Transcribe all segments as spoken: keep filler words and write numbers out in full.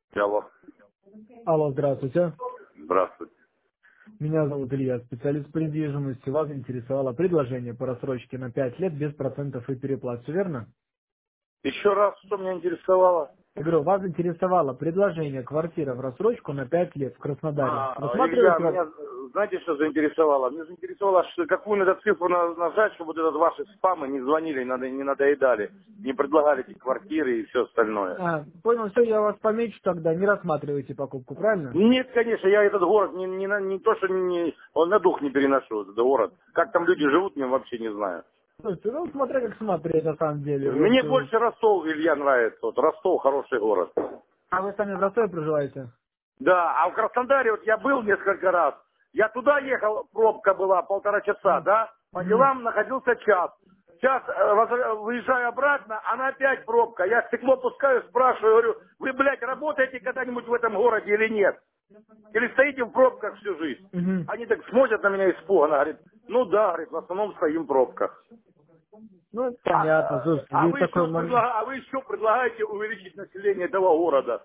Алло, Алло, здравствуйте. здравствуйте. Меня зовут Илья, специалист по недвижимости. Вас интересовало предложение по рассрочке на пять лет без процентов и переплат, все верно? Еще раз, что меня интересовало? Я говорю, вас интересовало предложение квартира в рассрочку на пять лет в Краснодаре. А, Илья, Рассматриваете вас? меня, э, знаете, что заинтересовало? Меня заинтересовало, что какую надо цифру на- нажать, чтобы вот этот ваши спамы не звонили, не, надо, не надоедали, не предлагали эти квартиры и все остальное. А, понял, все, я вас помечу тогда, не рассматривайте покупку, правильно? Нет, конечно, я этот город не, не, на- не то, что не, он на дух не переношу, этот город. Как там люди живут, я вообще не знаю. Слушайте, ну смотря как смотреть на самом деле. Вот, Мне э, больше Ростов, Илья, нравится. Вот Ростов хороший город. а вы сами в Ростове проживаете? Да, а в Краснодаре вот я был несколько раз. Я туда ехал, пробка была полтора часа, М. да? По Мгм. делам находился час. Час э, возвра- выезжаю обратно, она опять пробка. Я стекло пускаю, спрашиваю, говорю, вы, блядь, работаете когда-нибудь в этом городе или нет? Или стоите в пробках всю жизнь? Мгм. Они так смотрят на меня испуганно, говорит, ну да, говорит, в основном стоим в пробках. Ну, это А, понятно, слушайте, а есть вы еще такой момент. предлага- а вы еще предлагаете увеличить население этого города.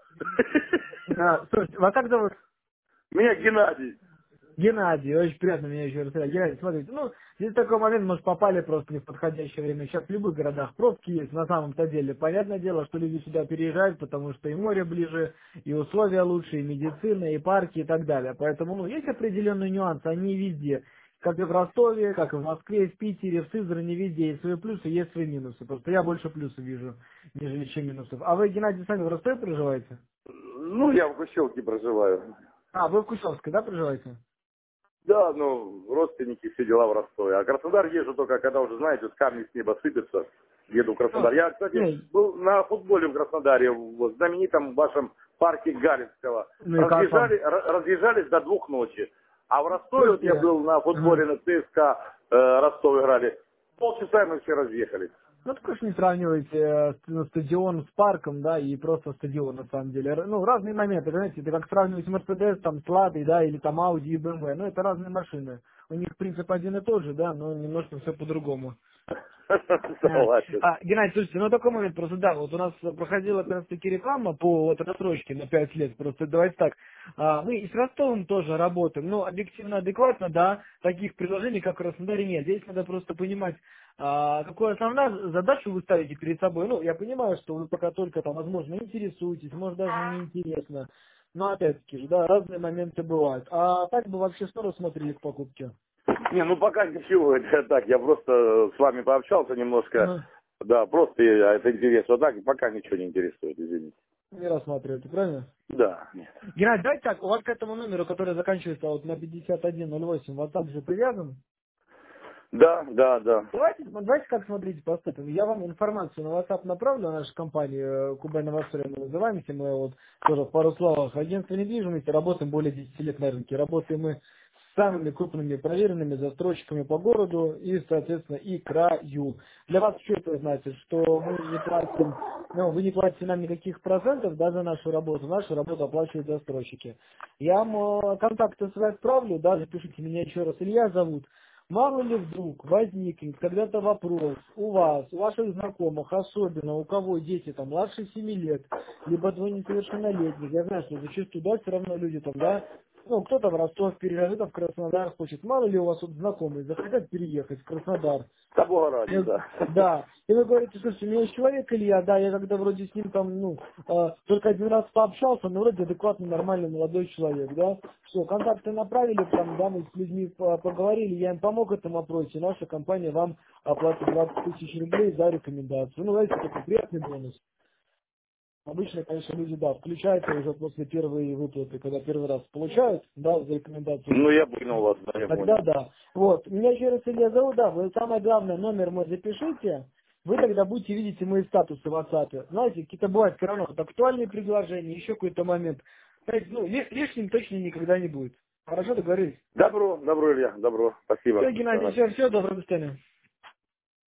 А, слушайте, вас как зовут? Меня Геннадий. Геннадий, очень приятно меня еще раз. Геннадий, смотрите, ну, здесь такой момент, может, попали просто не в подходящее время. Сейчас в любых городах пробки есть, на самом-то деле. Понятное дело, что люди сюда переезжают, потому что и море ближе, и условия лучше, и медицина, и парки, и так далее. Поэтому, ну, есть определенные нюансы, они везде. Как и в Ростове, как и в Москве, в Питере, в Сызрани, везде есть свои плюсы, есть свои минусы. Просто я больше плюсов вижу, нежели чем минусов. А вы, Геннадий, сами в Ростове проживаете? Ну, я в Гущевке проживаю. А, вы в Кущевской, да, проживаете? Да, ну, родственники, все дела в Ростове. А Краснодар езжу только, когда уже, знаете, вот камни с неба сыпятся. Еду в Ну, Краснодар. Я, кстати, не, был на футболе в Краснодаре, в знаменитом вашем парке Галицкого. ну и как вам? Разъезжали, ра- разъезжались до двух ночи. А в Ростове, вот я Слушайте, был на ага. футболе на ЦСКА, э, Ростов играли. Полчаса и мы все разъехались. Ну, так уж не сравнивайте э, ст- ну, стадион с парком, да, и просто стадион, на самом деле. Р- Ну, разные моменты, знаете, это как сравнивать Мерседес, там, с Ладой, да, или там Ауди и бэ эм вэ. Ну, это разные машины. У них принцип один и тот же, да, но немножко все по-другому. А, Согласен. а, Геннадий, слушайте, ну такой момент просто, да, вот у нас проходила как раз таки реклама по вот рассрочке на пять лет, просто давайте так, а, мы и с Ростовом тоже работаем, ну, объективно, адекватно, да, таких предложений, как в Краснодаре, нет, здесь надо просто понимать, а, какую основную задачу вы ставите перед собой, ну, я понимаю, что вы пока только там, возможно, интересуетесь, может, даже не интересно, но опять-таки же, да, разные моменты бывают, а так бы вообще что рассмотрели к покупке? Не, ну пока ничего, это так, я просто с вами пообщался немножко, Ага. да, просто я- это интересно, а так пока ничего не интересует, извините. Не рассматриваете, правильно? Да, нет. Геннадий, давайте так, у вас к этому номеру, который заканчивается вот на пятьдесят один ноль восемь, WhatsApp же привязан. Да, да, да. Давайте, см- давайте как смотрите, поступим. Я вам информацию на WhatsApp направлю о нашей компании Кубань Новострой мы называемся. Мы вот тоже в пару словах. Агентство недвижимости, работаем более десяти лет на рынке. Работаем мы с самыми крупными проверенными застройщиками по городу и, соответственно, и краю. Для вас что это значит? Что мы не платим, ну, вы не платите нам никаких процентов, да, за нашу работу. Нашу работу оплачивают застройщики. Я вам э, контакты свои отправлю, да, запишите меня еще раз. Илья зовут. Мало ли вдруг возникнет когда-то вопрос у вас, у ваших знакомых, особенно у кого дети там младше семи лет, либо двое несовершеннолетних, я знаю, что зачастую, да, все равно люди там, да, ну, кто-то в Ростов переезжает, кто-то в Краснодар хочет, мало ли у вас вот знакомые захотят переехать в Краснодар, Того ради, э, да. да. И вы говорите, слушайте, у меня есть человек Илья, да, я когда вроде с ним там, ну, э, только один раз пообщался, но вроде адекватный, нормальный молодой человек, да. Все, контакты направили, там, да, мы с людьми по- поговорили, я им помог в этом вопросе, наша компания вам оплатит двадцать тысяч рублей за рекомендацию. Ну, знаете, такой приятный бонус. Обычно, конечно, люди, да, включаются уже после первой выплаты, когда первый раз получают, да, за рекомендацию Ну, я понял вас, да, я тогда понял. да. Вот. Меня еще раз Илья зовут, да, вы самое главное, номер мой запишите, вы тогда будете видеть и мои статусы в WhatsApp. Знаете, какие-то бывают все равно вот актуальные предложения, еще какой-то момент. То есть, ну, ли- лишним точно никогда не будет. Хорошо договорились? Добро, добро, Илья, добро. Спасибо. Все, Геннадий, Ага. все, все, доброго, до свидания.